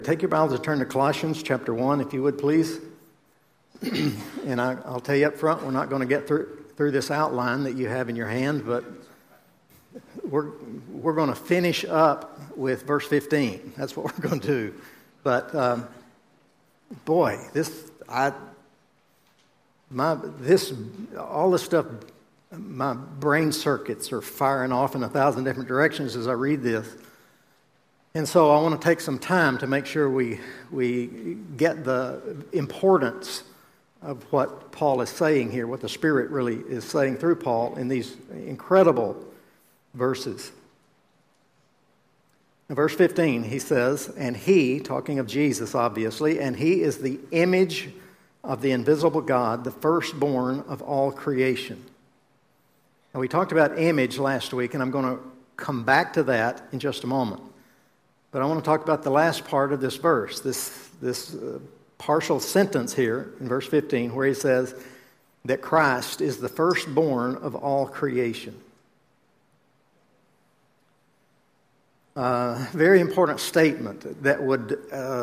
Take your Bibles and turn to Colossians chapter 1, if you would, please. And I'll tell you up front, we're not going to get through this outline that you have in your hand, but we're going to finish up with verse 15. That's what we're going to do. But boy, all this stuff, my brain circuits are firing off in 1,000 different directions as I read this. And so I want to take some time to make sure we get the importance of what Paul is saying here, what the Spirit really is saying through Paul in these incredible verses. In verse 15, he says, and he, talking of Jesus obviously, and he is the image of the invisible God, the firstborn of all creation. Now we talked about image last week, and I'm going to come back to that in just a moment. But I want to talk about the last part of this verse, this partial sentence here in verse 15, where he says that Christ is the firstborn of all creation. Very important statement that would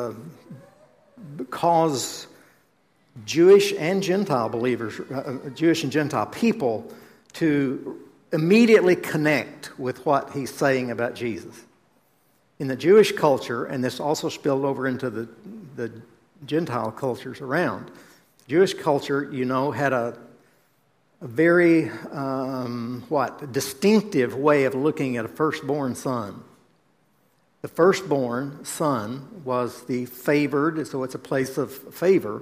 cause Jewish and Gentile believers, Jewish and Gentile people, to immediately connect with what he's saying about Jesus. In the Jewish culture, and this also spilled over into the Gentile cultures around, Jewish culture, had a very, distinctive way of looking at a firstborn son. The firstborn son was the favored, so it's a place of favor.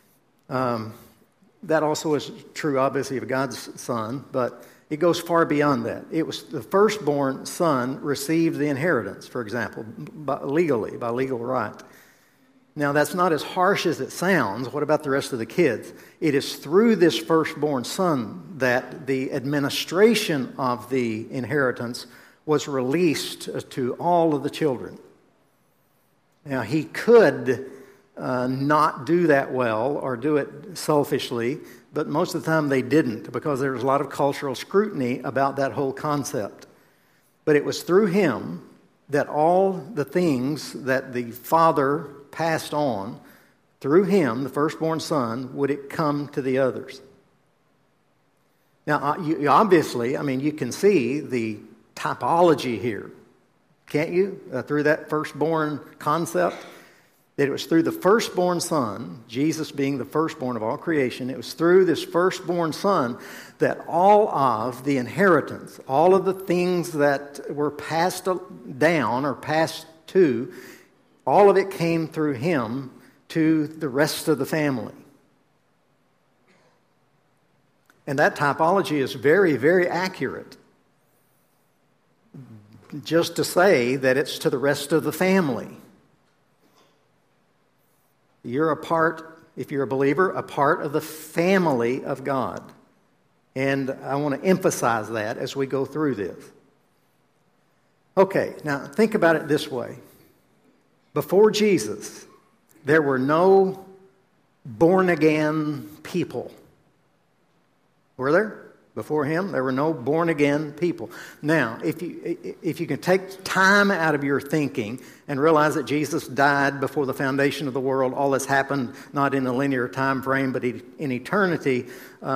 That also is true, obviously, of God's son, but it goes far beyond that. It was the firstborn son received the inheritance, for example, by legal right. Now, that's not as harsh as it sounds. What about the rest of the kids? It is through this firstborn son that the administration of the inheritance was released to all of the children. Now, he could not do that well or do it selfishly, but most of the time they didn't, because there was a lot of cultural scrutiny about that whole concept. But it was through him that all the things that the father passed on, through him, the firstborn son, would it come to the others. Now, you obviously, you can see the typology here, can't you? Through that firstborn concept. That it was through the firstborn son, Jesus being the firstborn of all creation, it was through this firstborn son that all of the inheritance, all of the things that were passed down or passed to, all of it came through him to the rest of the family. And that typology is very, very accurate. Just to say that it's to the rest of the family. You're a part, if you're a believer, a part of the family of God. And I want to emphasize that as we go through this. Okay, now think about it this way. Before Jesus, there were no born-again people. Were there? Before him, there were no born-again people. Now, if you can take time out of your thinking and realize that Jesus died before the foundation of the world, all this happened not in a linear time frame, but in eternity,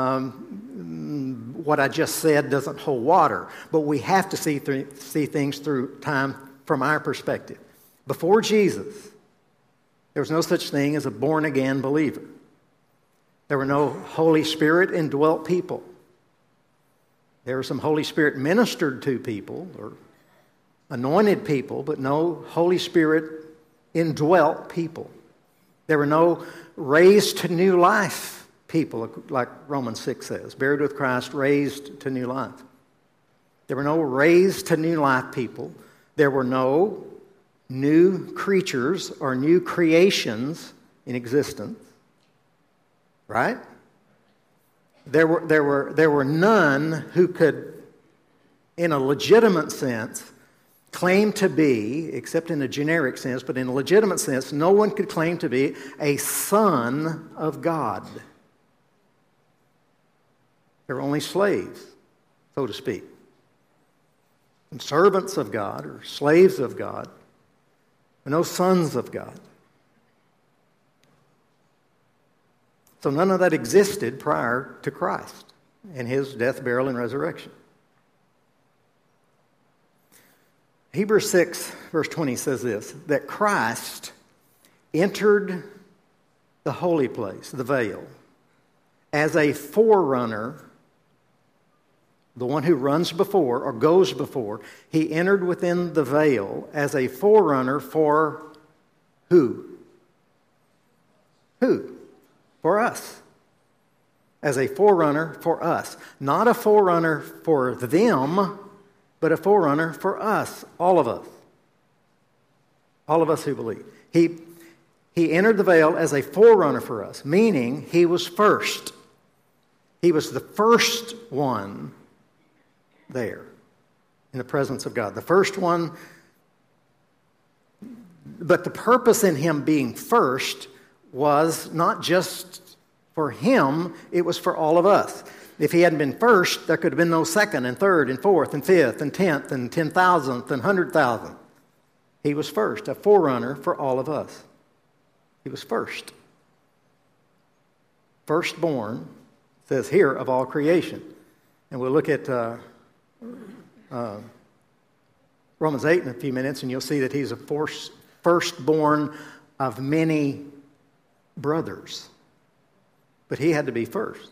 what I just said doesn't hold water. But we have to see things through time from our perspective. Before Jesus, there was no such thing as a born-again believer. There were no Holy Spirit indwelt people. There were some Holy Spirit ministered to people or anointed people, but no Holy Spirit indwelt people. There were no raised to new life people, like Romans 6 says, buried with Christ, raised to new life. There were no raised to new life people. There were no new creatures or new creations in existence. Right? There were none who could, in a legitimate sense, claim to be, except in a generic sense, but in a legitimate sense, no one could claim to be a son of God. There were only slaves, so to speak, and servants of God or slaves of God. We're no sons of God. So none of that existed prior to Christ and his death, burial, and resurrection. Hebrews 6, verse 20 says this, that Christ entered the holy place, the veil, as a forerunner, the one who runs before or goes before. He entered within the veil as a forerunner for who? Who? For us. As a forerunner for us. Not a forerunner for them, but a forerunner for us, all of us. All of us who believe. He entered the veil as a forerunner for us, meaning he was first. He was the first one there in the presence of God. The first one, but the purpose in him being first was not just for him, it was for all of us. If he hadn't been first, there could have been no second and third and fourth and fifth and 10th and 10,000th and 100,000th. He was first, a forerunner for all of us. He was first. Firstborn, says here, of all creation. And we'll look at Romans 8 in a few minutes, and you'll see that he's a firstborn of many brothers. But he had to be first.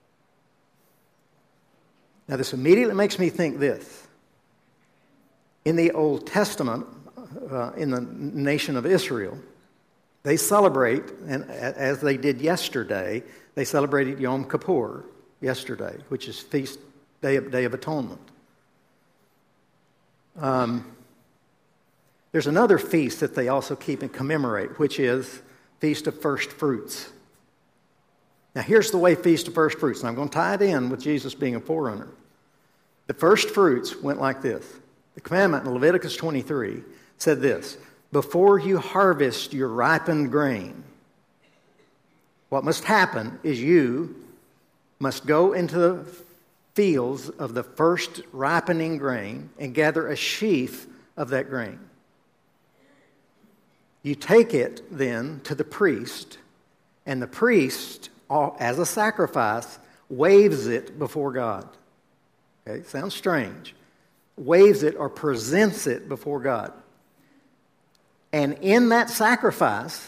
Now, this immediately makes me think this. In the Old Testament, in the nation of Israel, they celebrate, and as they did yesterday, they celebrated Yom Kippur yesterday, which is feast day of atonement. There's another feast that they also keep and commemorate, which is Feast of First Fruits. Now, here's the way Feast of First Fruits, and I'm going to tie it in with Jesus being a forerunner. The first fruits went like this. The commandment in Leviticus 23 said this, before you harvest your ripened grain, what must happen is you must go into the fields of the first ripening grain and gather a sheaf of that grain. You take it then to the priest, and the priest, as a sacrifice, waves it before God. Okay, sounds strange. Waves it or presents it before God. And in that sacrifice,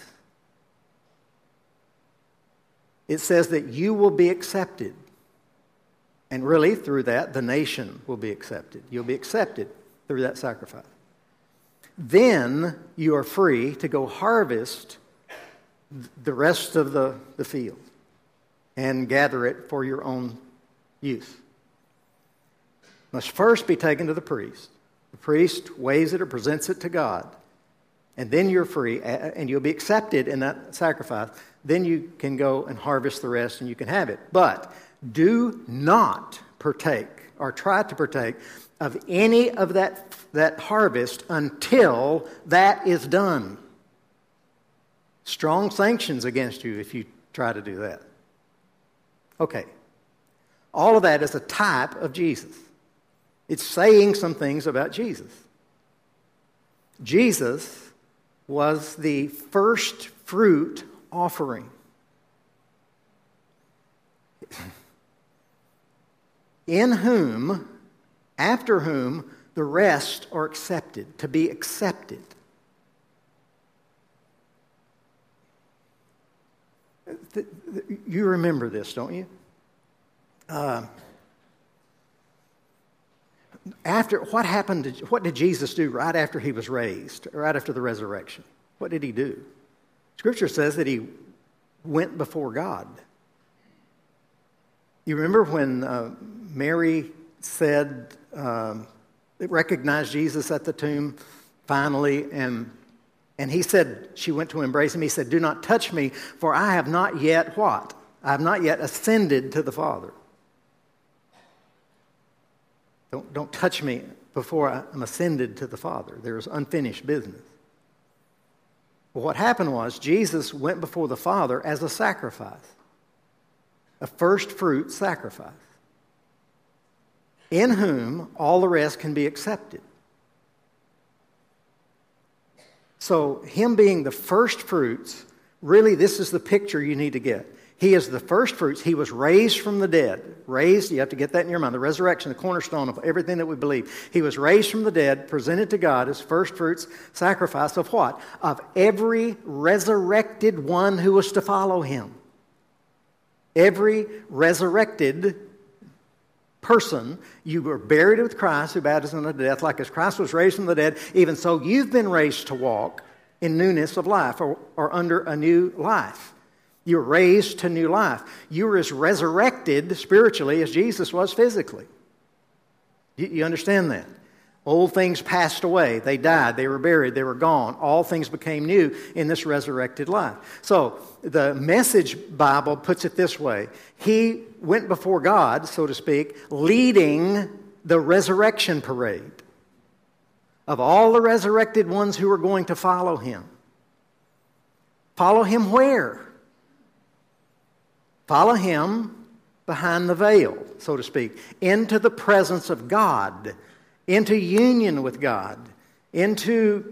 it says that you will be accepted. And really, through that, the nation will be accepted. You'll be accepted through that sacrifice. Then you are free to go harvest the rest of the field and gather it for your own use. Must first be taken to the priest. The priest weighs it or presents it to God. And then you're free, and you'll be accepted in that sacrifice. Then you can go and harvest the rest, and you can have it. But do not partake or try to partake of any of that harvest until that is done. Strong sanctions against you if you try to do that. Okay. All of that is a type of Jesus. It's saying some things about Jesus. Jesus was the first fruit offering. In whom, after whom, the rest are accepted, to be accepted. You remember this, don't you? What did Jesus do right after he was raised, right after the resurrection? What did he do? Scripture says that he went before God. You remember when Mary said, recognized Jesus at the tomb finally, and he said, she went to embrace him. He said, do not touch me, for I have not yet what? I have not yet ascended to the Father. Don't touch me before I'm ascended to the Father. There's unfinished business. Well, what happened was Jesus went before the Father as a sacrifice, a first fruit sacrifice, in whom all the rest can be accepted. So him being the first fruits, really this is the picture you need to get. He is the first fruits. He was raised from the dead. Raised, you have to get that in your mind. The resurrection, the cornerstone of everything that we believe. He was raised from the dead, presented to God as first fruits, sacrifice of what? Of every resurrected one who was to follow him. Every resurrected person, you were buried with Christ through baptism unto death, like as Christ was raised from the dead, even so you've been raised to walk in newness of life or under a new life. You were raised to new life. You were as resurrected spiritually as Jesus was physically. You understand that? Old things passed away. They died. They were buried. They were gone. All things became new in this resurrected life. So the Message Bible puts it this way. He went before God, so to speak, leading the resurrection parade of all the resurrected ones who were going to follow him. Follow him where? Follow him behind the veil, so to speak, into the presence of God, into union with God, into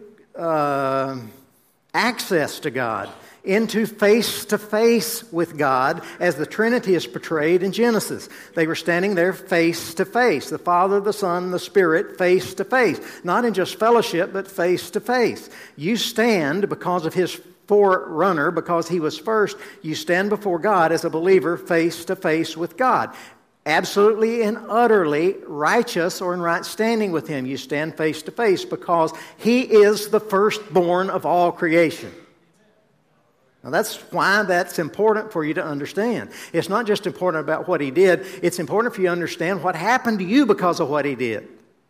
access to God, into face-to-face with God, as the Trinity is portrayed in Genesis. They were standing there face-to-face, the Father, the Son, the Spirit, face-to-face. Not in just fellowship, but face-to-face. You stand because of his forerunner, because he was first. You stand before God as a believer face-to-face with God. Absolutely and utterly righteous or in right standing with him. You stand face-to-face because he is the firstborn of all creation. Now that's why that's important for you to understand. It's not just important about what he did. It's important for you to understand what happened to you because of what he did.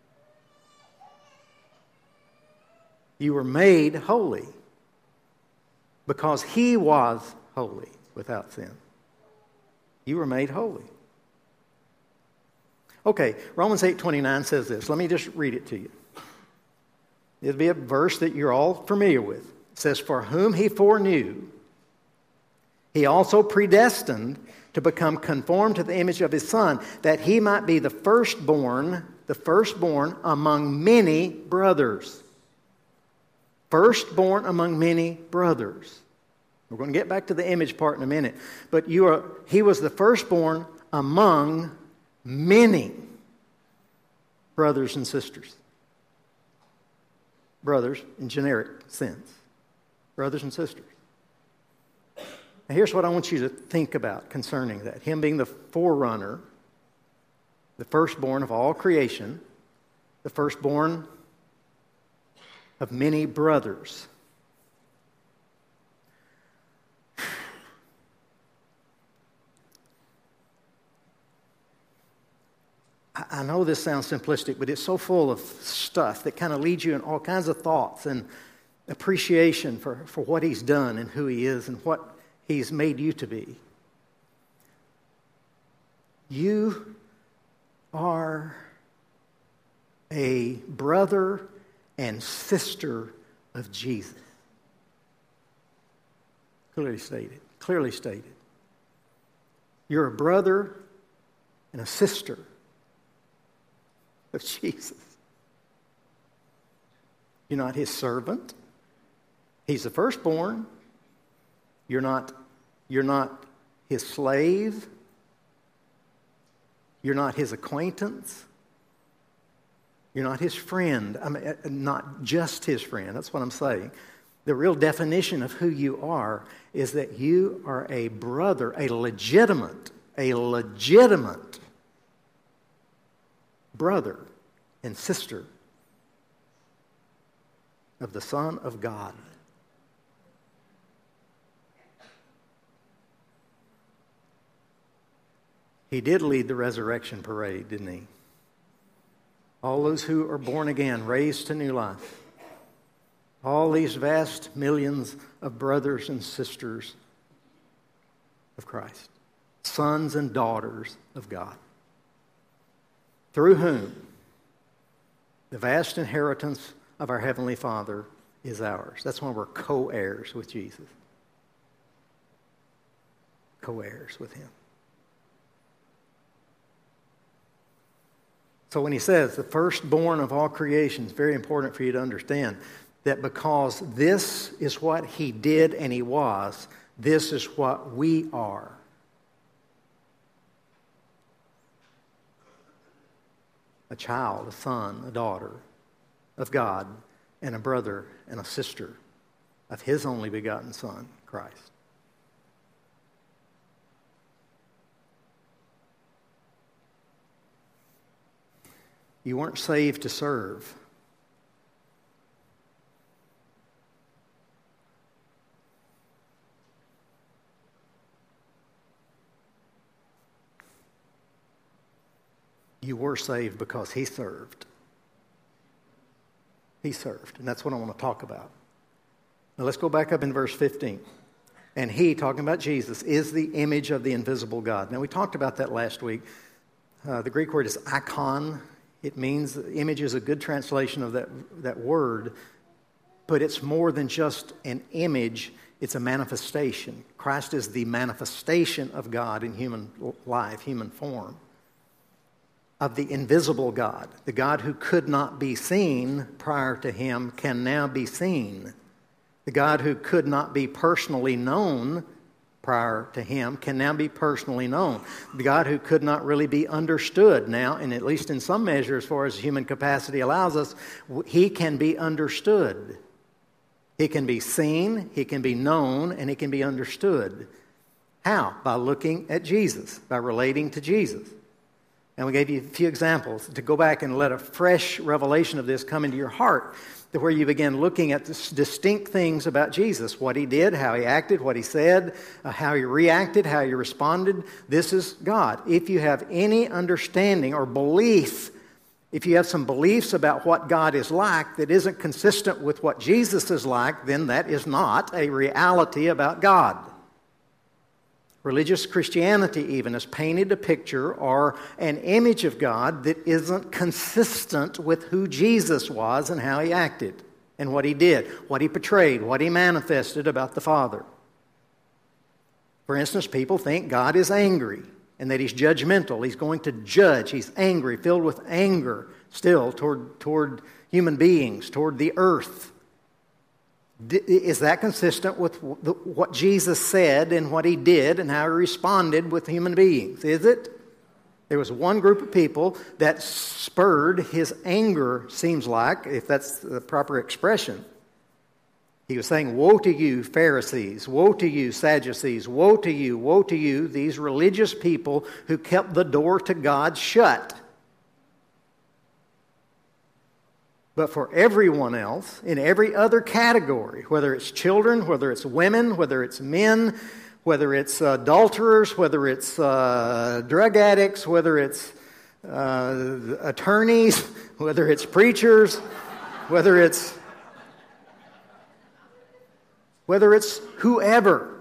You were made holy because he was holy without sin. You were made holy. Okay, Romans 8:29 says this. Let me just read it to you. It'll be a verse that you're all familiar with. It says, "For whom he foreknew, he also predestined to become conformed to the image of his Son, that he might be the firstborn among many brothers." Firstborn among many brothers. We're going to get back to the image part in a minute. But he was the firstborn among many brothers and sisters. Brothers in generic sense. Brothers and sisters. Now here's what I want you to think about concerning that. Him being the forerunner, the firstborn of all creation, the firstborn of many brothers. I know this sounds simplistic, but it's so full of stuff that kind of leads you in all kinds of thoughts and appreciation for what he's done and who he is and what he's made you to be. You are a brother and sister of Jesus. Clearly stated. Clearly stated. You're a brother and a sister of Jesus. You're not his servant. He's the firstborn. You're not his slave. You're not his acquaintance. You're not his friend. I mean, not just his friend. That's what I'm saying. The real definition of who you are is that you are a brother, a legitimate brother and sister of the Son of God. He did lead the resurrection parade, didn't he? All those who are born again, raised to new life. All these vast millions of brothers and sisters of Christ. Sons and daughters of God. Through whom the vast inheritance of our Heavenly Father is ours. That's why we're co-heirs with Jesus. Co-heirs with him. So when he says the firstborn of all creation, it's very important for you to understand that because this is what he did and he was, this is what we are. A child, a son, a daughter of God, and a brother and a sister of his only begotten Son, Christ. You weren't saved to serve. You were saved because he served. He served, and that's what I want to talk about. Now let's go back up in verse 15. And he, talking about Jesus, is the image of the invisible God. Now we talked about that last week. The Greek word is icon. It means, image is a good translation of that word, but it's more than just an image. It's a manifestation. Christ is the manifestation of God in human life, human form. Of the invisible God. The God who could not be seen prior to him can now be seen. The God who could not be personally known prior to him can now be personally known. The God who could not really be understood now, and at least in some measure as far as human capacity allows us, he can be understood. He can be seen, he can be known, and he can be understood. How? By looking at Jesus, by relating to Jesus. And we gave you a few examples to go back and let a fresh revelation of this come into your heart, to where you begin looking at distinct things about Jesus, what he did, how he acted, what he said, how he reacted, how he responded. This is God. If you have any understanding or belief, if you have some beliefs about what God is like that isn't consistent with what Jesus is like, then that is not a reality about God. Religious Christianity even has painted a picture or an image of God that isn't consistent with who Jesus was and how he acted and what he did, what he portrayed, what he manifested about the Father. For instance, people think God is angry and that he's judgmental. He's going to judge. He's angry, filled with anger still toward human beings, toward the earth. Is that consistent with what Jesus said and what he did and how he responded with human beings? Is it? There was one group of people that spurred his anger, seems like, if that's the proper expression. He was saying, "Woe to you, Pharisees! Woe to you, Sadducees! Woe to you, these religious people who kept the door to God shut." But for everyone else, in every other category, whether it's children, whether it's women, whether it's men, whether it's adulterers, whether it's drug addicts, whether it's attorneys, whether it's preachers, whether it's whoever,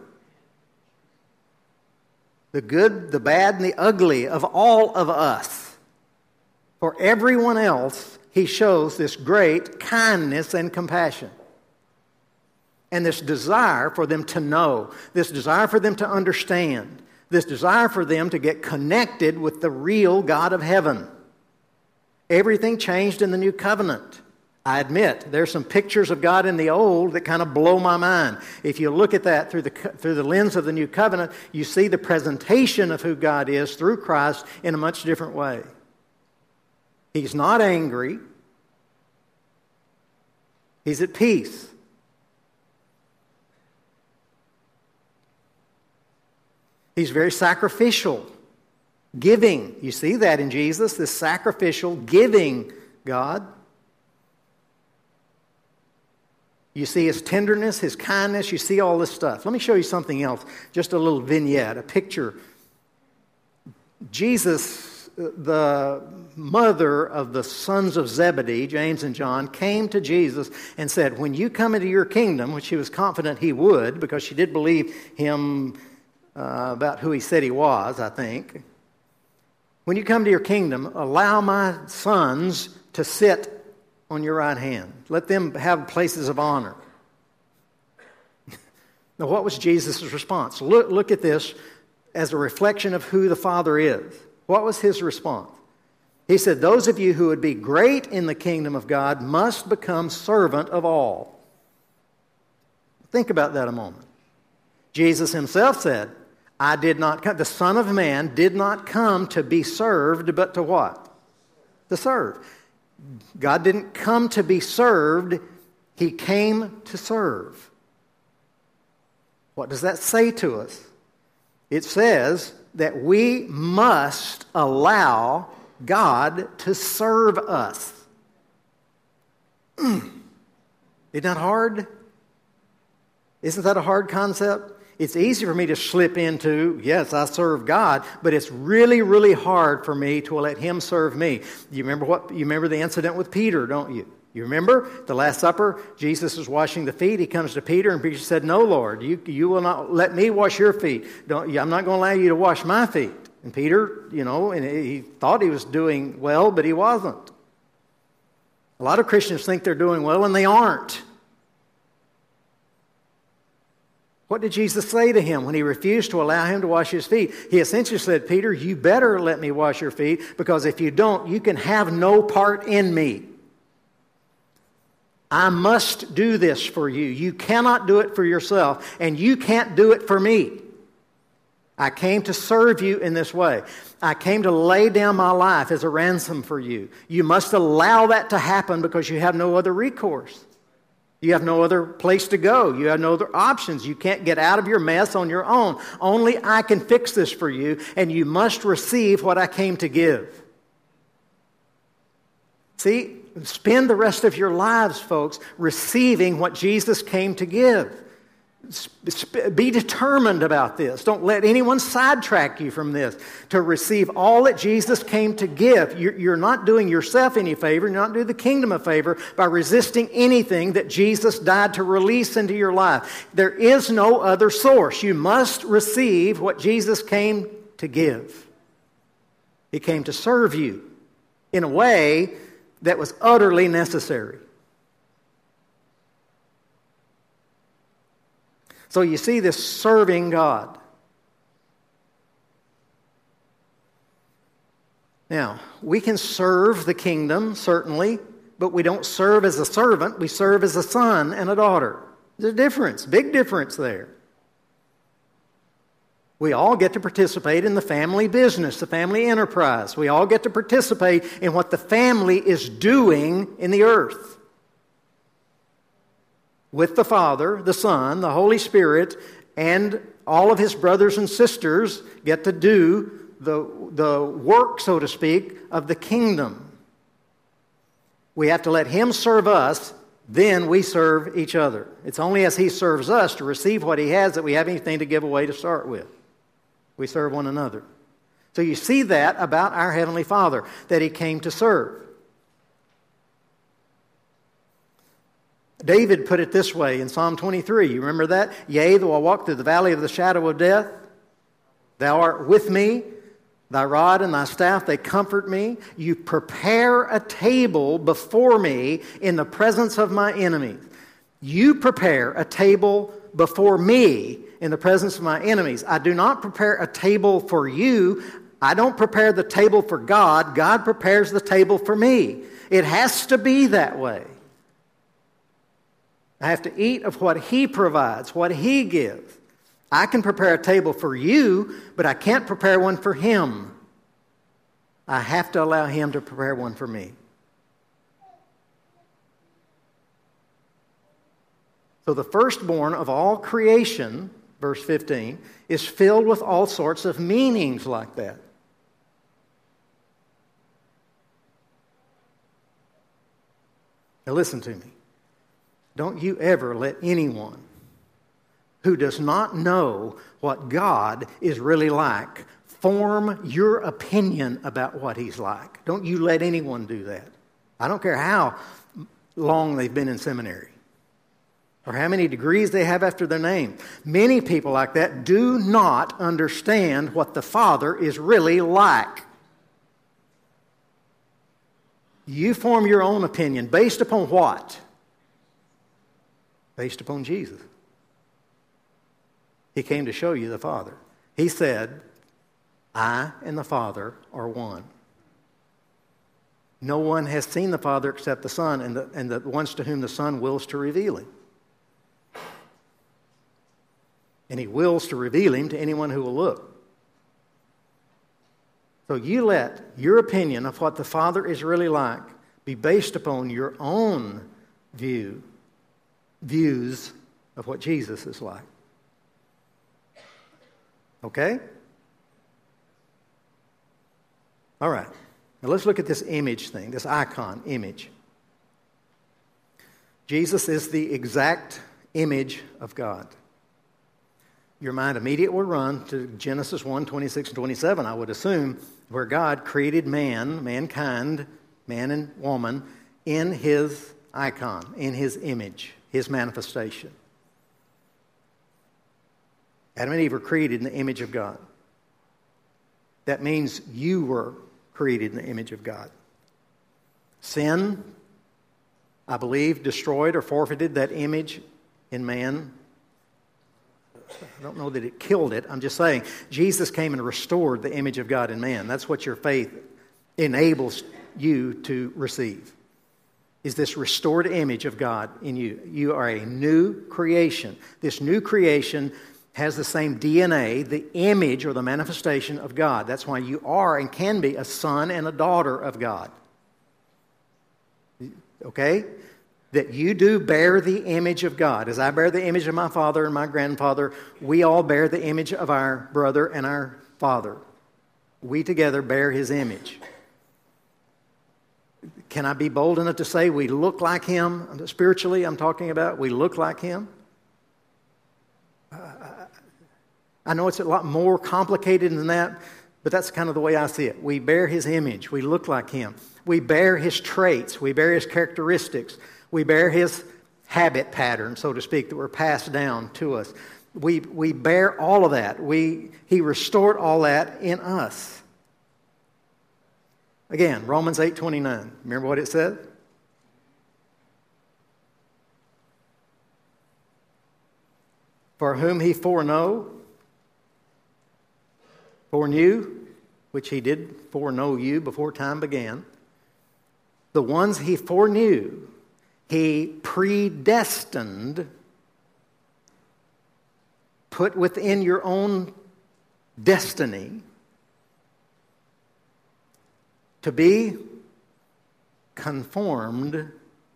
the good, the bad, and the ugly of all of us, for everyone else, he shows this great kindness and compassion. And this desire for them to know, this desire for them to understand, this desire for them to get connected with the real God of heaven. Everything changed in the new covenant. I admit, there's some pictures of God in the old that kind of blow my mind. If you look at that through the lens of the new covenant, you see the presentation of who God is through Christ in a much different way. He's not angry. He's at peace. He's very sacrificial, giving. You see that in Jesus, this sacrificial, giving God. You see his tenderness, his kindness. You see all this stuff. Let me show you something else, just a little vignette, a picture. Jesus, the mother of the sons of Zebedee, James and John, came to Jesus and said, "When you come into your kingdom," which she was confident he would, because she did believe him about who he said he was, I think. "When you come to your kingdom, allow my sons to sit on your right hand. Let them have places of honor." Now, what was Jesus' response? Look at this as a reflection of who the Father is. What was his response? He said, "Those of you who would be great in the kingdom of God must become servant of all. Think about that a moment. Jesus himself said, I did not come, the Son of Man did not come to be served, but to what? To serve. God didn't come to be served. He came to serve. What does that say to us? It says that we must allow God to serve us. Isn't that hard? Isn't that a hard concept? It's easy for me to slip into, yes, I serve God, but it's really, really hard for me to let Him serve me. You remember the incident with Peter, don't you? You remember the Last Supper? Jesus is washing the feet. He comes to Peter, and Peter said, "No, Lord, you will not let me wash your feet. I'm not going to allow you to wash my feet." And Peter, and he thought he was doing well, but he wasn't. A lot of Christians think they're doing well, and they aren't. What did Jesus say to him when he refused to allow him to wash his feet? He essentially said, Peter, you better let me wash your feet, because if you don't, you can have no part in me. I must do this for you. You cannot do it for yourself, and you can't do it for me. I came to serve you in this way. I came to lay down my life as a ransom for you. You must allow that to happen, because you have no other recourse. You have no other place to go. You have no other options. You can't get out of your mess on your own. Only I can fix this for you, and you must receive what I came to give. See, spend the rest of your lives, folks, receiving what Jesus came to give. Be determined about this. Don't let anyone sidetrack you from this. To receive all that Jesus came to give. You're not doing yourself any favor. You're not doing the kingdom a favor by resisting anything that Jesus died to release into your life. There is no other source. You must receive what Jesus came to give. He came to serve you in a way that was utterly necessary. So you see this serving God. Now, we can serve the kingdom, certainly, but we don't serve as a servant. We serve as a son and a daughter. There's a difference, big difference there. We all get to participate in the family business, the family enterprise. We all get to participate in what the family is doing in the earth. With the Father, the Son, the Holy Spirit, and all of His brothers and sisters get to do the work, so to speak, of the kingdom. We have to let Him serve us, then we serve each other. It's only as He serves us to receive what He has that we have anything to give away to start with. We serve one another. So you see that about our Heavenly Father, that He came to serve. David put it this way in Psalm 23. You remember that? Yea, though I walk through the valley of the shadow of death, Thou art with me. Thy rod and Thy staff, they comfort me. You prepare a table before me in the presence of my enemies. You prepare a table before me in the presence of my enemies. I do not prepare a table for you. I don't prepare the table for God. God prepares the table for me. It has to be that way. I have to eat of what He provides, what He gives. I can prepare a table for you, but I can't prepare one for Him. I have to allow Him to prepare one for me. So the firstborn of all creation, verse 15, is filled with all sorts of meanings like that. Now listen to me. Don't you ever let anyone who does not know what God is really like form your opinion about what He's like. Don't you let anyone do that. I don't care how long they've been in seminary or how many degrees they have after their name. Many people like that do not understand what the Father is really like. You form your own opinion based upon what? Based upon Jesus. He came to show you the Father. He said, I and the Father are one. No one has seen the Father except the Son and the ones to whom the Son wills to reveal Him. And he wills to reveal him to anyone who will look. So you let your opinion of what the Father is really like be based upon your own views of what Jesus is like. Okay? All right. Now let's look at this image thing, this icon image. Jesus is the exact image of God. Your mind immediately will run to Genesis 1, 26 and 27, I would assume, where God created mankind, man and woman, in his icon, in his image, his manifestation. Adam and Eve were created in the image of God. That means you were created in the image of God. Sin, I believe, destroyed or forfeited that image in man. I don't know that it killed it. I'm just saying Jesus came and restored the image of God in man. That's what your faith enables you to receive, is this restored image of God in you. You are a new creation. This new creation has the same DNA, the image or the manifestation of God. That's why you are and can be a son and a daughter of God. Okay? That you do bear the image of God. As I bear the image of my father and my grandfather, we all bear the image of our brother and our father. We together bear his image. Can I be bold enough to say we look like him? Spiritually, I'm talking about, we look like him. I know it's a lot more complicated than that, but that's kind of the way I see it. We bear his image. We look like him. We bear his traits. We bear his characteristics. We bear his habit pattern, so to speak, that were passed down to us. We bear all of that. He restored all that in us. Again, Romans 8:29. Remember what it said? For whom he foreknew, which he did foreknow you before time began, the ones he foreknew, he predestined, put within your own destiny to be conformed,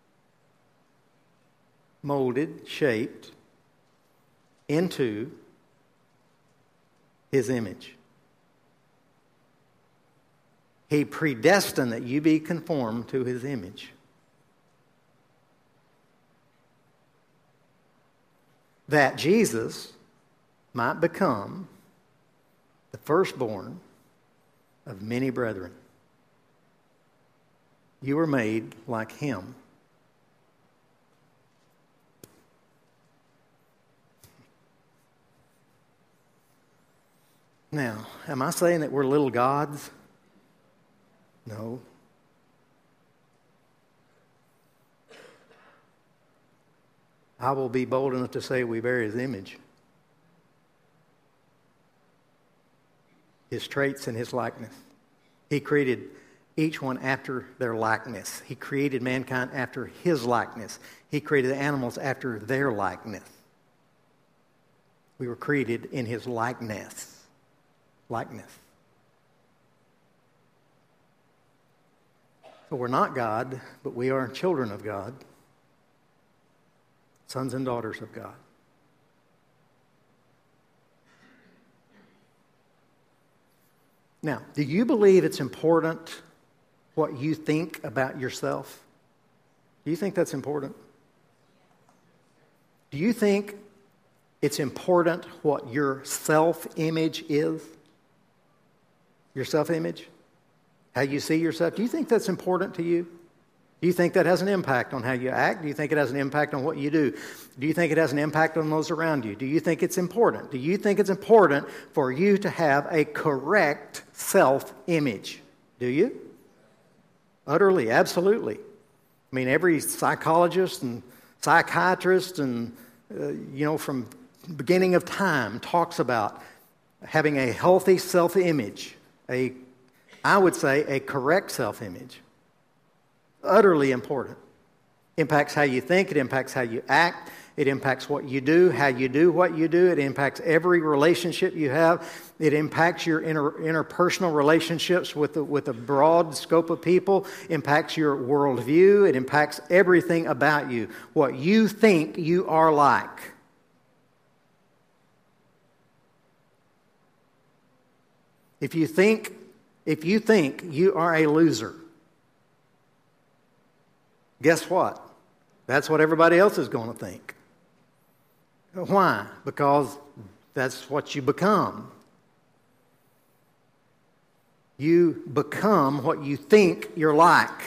molded, shaped into his image. He predestined that you be conformed to his image. That Jesus might become the firstborn of many brethren. You were made like him. Now, am I saying that we're little gods? No. I will be bold enough to say we bear his image, his traits and his likeness. He created each one after their likeness. He created mankind after his likeness. He created the animals after their likeness. We were created in his likeness. So we're not God, but we are children of God, sons and daughters of God. Now, do you believe it's important what you think about yourself? Do you think that's important? Do you think it's important what your self-image is? Your self-image? How you see yourself? Do you think that's important to you? Do you think that has an impact on how you act? Do you think it has an impact on what you do? Do you think it has an impact on those around you? Do you think it's important? Do you think it's important for you to have a correct self-image? Do you? Utterly, absolutely. I mean, every psychologist and psychiatrist and, from the beginning of time talks about having a healthy self-image, I would say a correct self-image. Utterly important. Impacts how you think. It impacts how you act. It impacts what you do, how you do what you do. It impacts every relationship you have. It impacts your interpersonal relationships with a broad scope of people. It impacts your worldview. It impacts everything about you. What you think you are like. If you think you are a loser, guess what? That's what everybody else is going to think. Why? Because that's what you become. You become what you think you're like.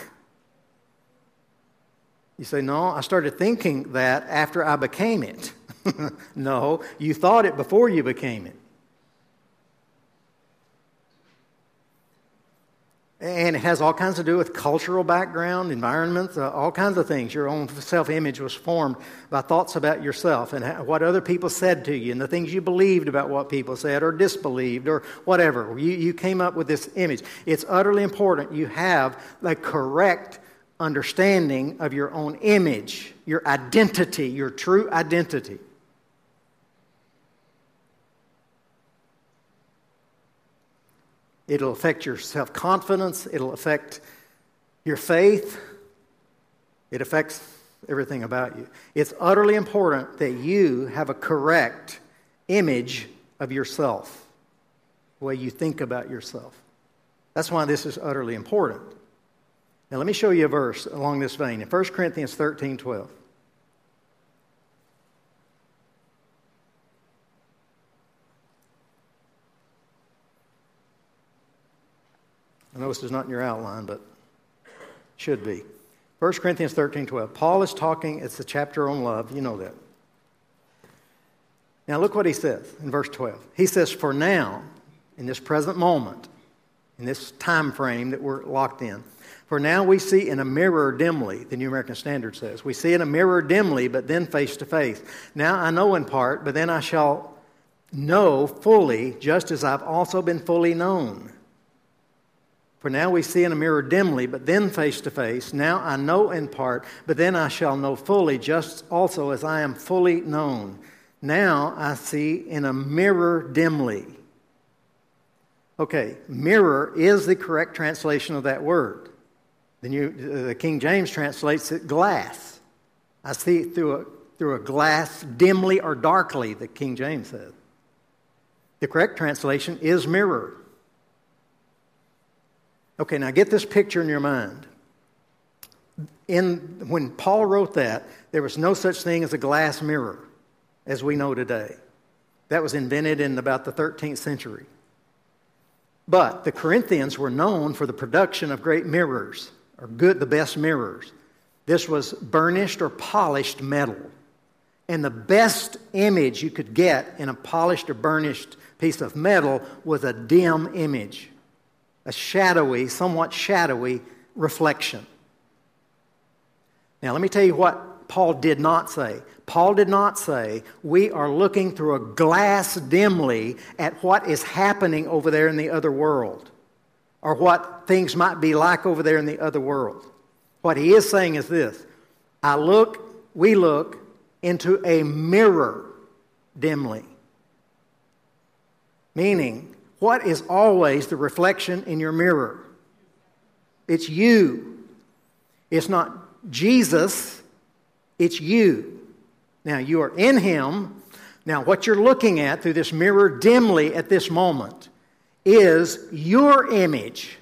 You say, no, I started thinking that after I became it. No, you thought it before you became it. And it has all kinds to do with cultural background, environments, all kinds of things. Your own self-image was formed by thoughts about yourself and what other people said to you and the things you believed about what people said or disbelieved or whatever. You came up with this image. It's utterly important you have the correct understanding of your own image, your identity, your true identity. It'll affect your self-confidence. It'll affect your faith. It affects everything about you. It's utterly important that you have a correct image of yourself, the way you think about yourself. That's why this is utterly important. Now let me show you a verse along this vein in 1 Corinthians 13:12. I know this is not in your outline, but it should be. 1 Corinthians 13:12. Paul is talking, it's the chapter on love, you know that. Now look what he says in verse 12. He says, for now, in this present moment, in this time frame that we're locked in, for now we see in a mirror dimly, the New American Standard says. We see in a mirror dimly, but then face to face. Now I know in part, but then I shall know fully, just as I've also been fully known. For now we see in a mirror dimly, but then face to face. Now I know in part, but then I shall know fully, just also as I am fully known. Now I see in a mirror dimly. Okay, mirror is the correct translation of that word. The King James translates it glass. I see through a glass dimly or darkly, the King James says. The correct translation is mirror. Okay, now get this picture in your mind. When Paul wrote that, there was no such thing as a glass mirror as we know today. That was invented in about the 13th century. But the Corinthians were known for the production of great mirrors, or the best mirrors. This was burnished or polished metal. And the best image you could get in a polished or burnished piece of metal was a dim image. A shadowy, somewhat shadowy reflection. Now let me tell you what Paul did not say. Paul did not say, we are looking through a glass dimly at what is happening over there in the other world, or what things might be like over there in the other world. What he is saying is this: we look into a mirror dimly. Meaning, what is always the reflection in your mirror? It's you. It's not Jesus, it's you. Now, you are in Him. Now, what you're looking at through this mirror dimly at this moment is your image.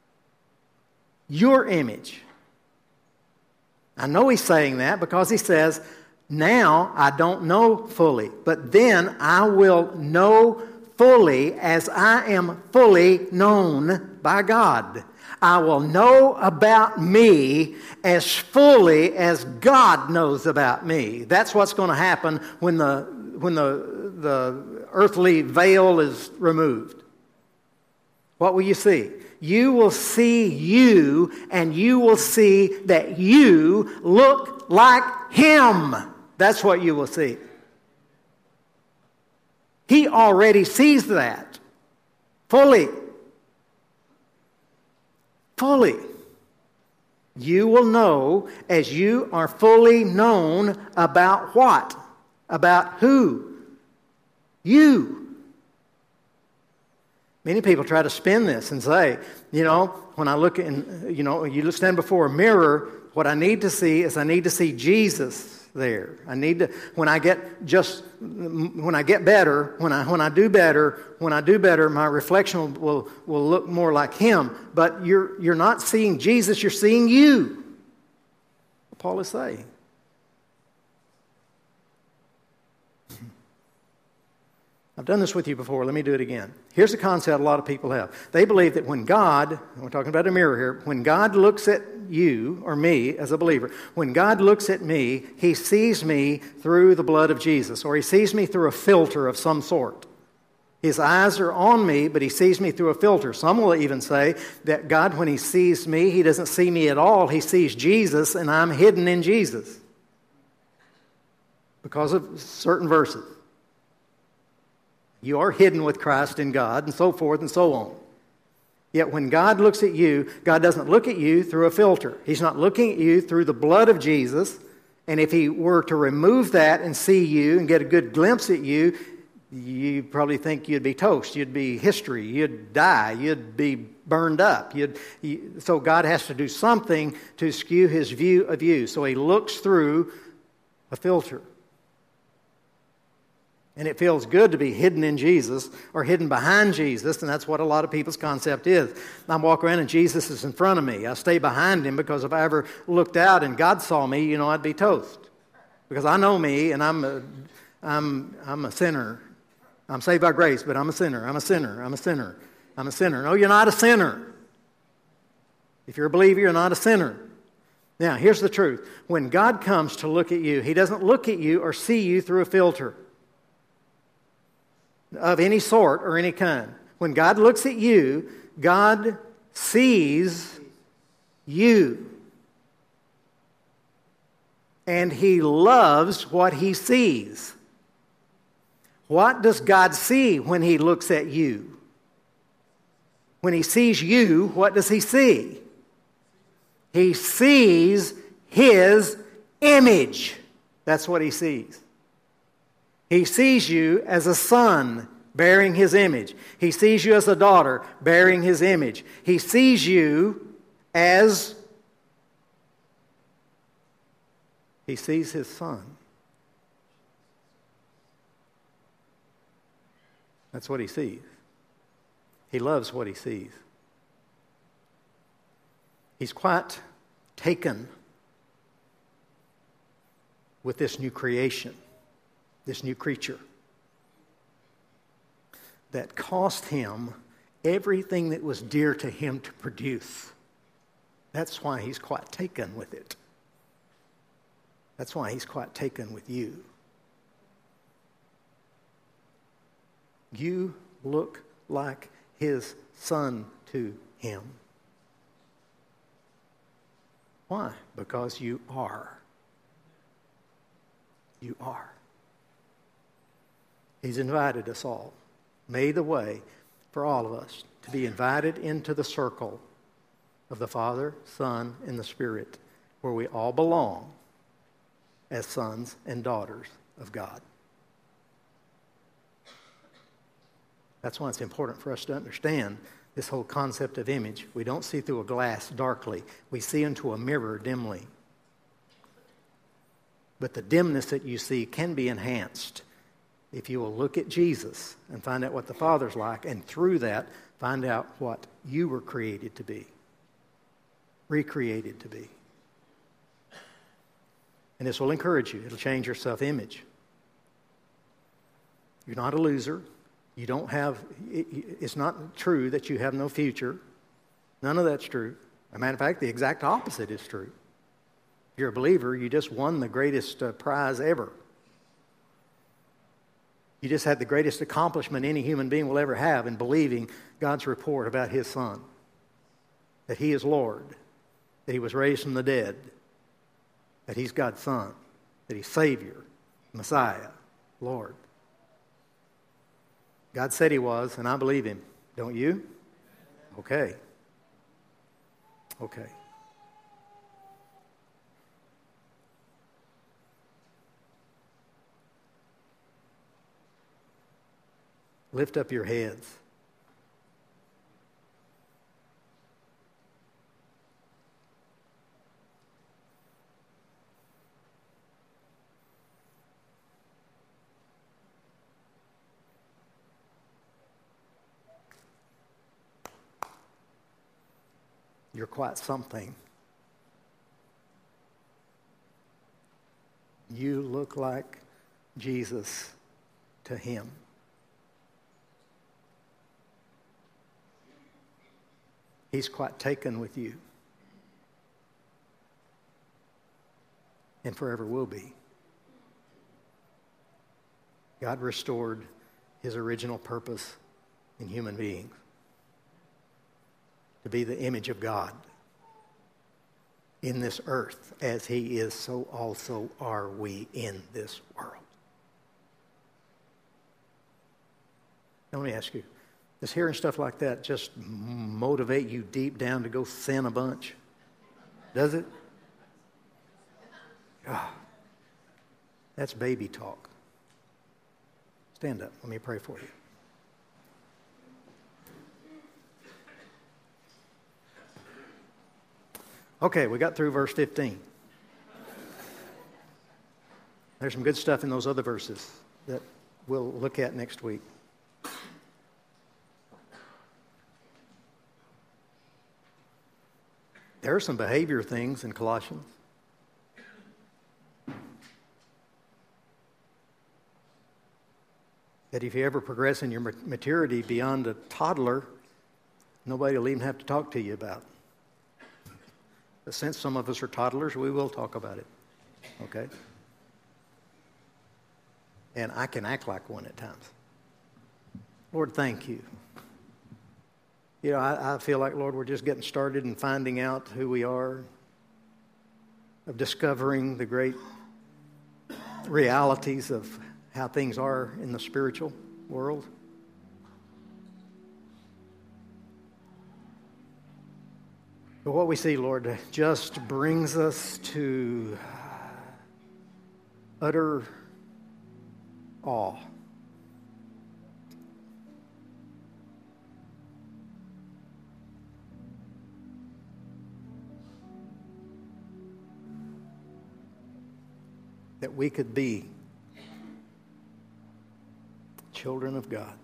Your image. I know he's saying that because he says, now I don't know fully, but then I will know fully as I am fully known by God. I will know about me as fully as God knows about me. That's what's going to happen when the earthly veil is removed. What will you see? You will see you, and you will see that you look like Him. That's what you will see. He already sees that fully. Fully. You will know as you are fully known about what? About who? You. Many people try to spin this and say, when I look in, you stand before a mirror, what I need to see is I need to see Jesus there. I need to, when I get better, when I do better, my reflection will look more like Him. But you're not seeing Jesus, you're seeing you. What Paul is saying. I've done this with you before. Let me do it again. Here's a concept a lot of people have. They believe that when God, and we're talking about a mirror here, when God looks at you or me as a believer, when God looks at me, He sees me through the blood of Jesus, or He sees me through a filter of some sort. His eyes are on me, but He sees me through a filter. Some will even say that God, when He sees me, He doesn't see me at all. He sees Jesus, and I'm hidden in Jesus because of certain verses. You are hidden with Christ in God, and so forth and so on. Yet when God looks at you, God doesn't look at you through a filter. He's not looking at you through the blood of Jesus. And if He were to remove that and see you and get a good glimpse at you, you probably think you'd be toast. You'd be history. You'd die. You'd be burned up. So God has to do something to skew His view of you. So He looks through a filter. And it feels good to be hidden in Jesus or hidden behind Jesus, and that's what a lot of people's concept is. I'm walking around and Jesus is in front of me. I stay behind Him because if I ever looked out and God saw me, I'd be toast. Because I know me, and I'm a sinner. I'm saved by grace, but I'm a sinner. I'm a sinner. I'm a sinner. I'm a sinner. No, you're not a sinner. If you're a believer, you're not a sinner. Now, here's the truth. When God comes to look at you, He doesn't look at you or see you through a filter of any sort or any kind. When God looks at you, God sees you. And He loves what He sees. What does God see when He looks at you? When He sees you, what does He see? He sees His image. That's what He sees. He sees you as a son bearing His image. He sees you as a daughter bearing His image. He sees you as He sees His Son. That's what He sees. He loves what He sees. He's quite taken with this new creation. This new creature that cost Him everything that was dear to Him to produce. That's why He's quite taken with it. That's why He's quite taken with you. You look like His Son to Him. Why? Because you are. You are. He's invited us all, made the way for all of us to be invited into the circle of the Father, Son, and the Spirit, where we all belong as sons and daughters of God. That's why it's important for us to understand this whole concept of image. We don't see through a glass darkly. We see into a mirror dimly. But the dimness that you see can be enhanced if you will look at Jesus and find out what the Father's like, and through that, find out what you were created to be, recreated to be. And this will encourage you. It'll change your self-image. You're not a loser. You don't have, it's not true that you have no future. None of that's true. As a matter of fact, the exact opposite is true. If you're a believer, you just won the greatest prize ever. You just had the greatest accomplishment any human being will ever have in believing God's report about His Son. That He is Lord. That He was raised from the dead. That He's God's Son. That He's Savior, Messiah, Lord. God said He was, and I believe Him. Don't you? Okay. Okay. Lift up your heads. You're quite something. You look like Jesus to him. He's quite taken with you. And forever will be. God restored his original purpose in human beings. To be the image of God in this earth, as he is, so also are we in this world. Now let me ask you, does hearing stuff like that just motivate you deep down to go sin a bunch? Does it? Oh, that's baby talk. Stand up. Let me pray for you. Okay, we got through verse 15. There's some good stuff in those other verses that we'll look at next week. There are some behavior things in Colossians. That if you ever progress in your maturity beyond a toddler, nobody will even have to talk to you about. But since some of us are toddlers, we will talk about it. Okay? And I can act like one at times. Lord, thank you. You know, I feel like, Lord, we're just getting started and finding out who we are, of discovering the great realities of how things are in the spiritual world. But what we see, Lord, just brings us to utter awe. That we could be children of God.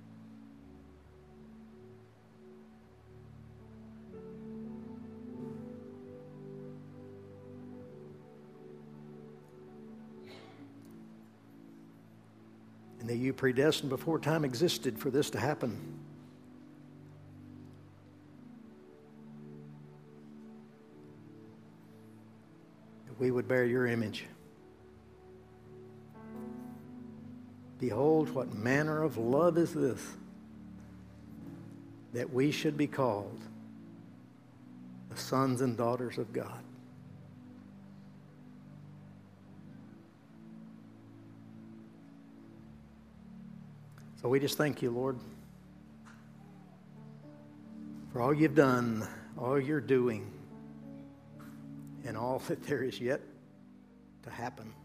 And that you predestined before time existed for this to happen. That we would bear your image. Behold, what manner of love is this, that we should be called the sons and daughters of God. So we just thank you, Lord, for all you've done, all you're doing, and all that there is yet to happen.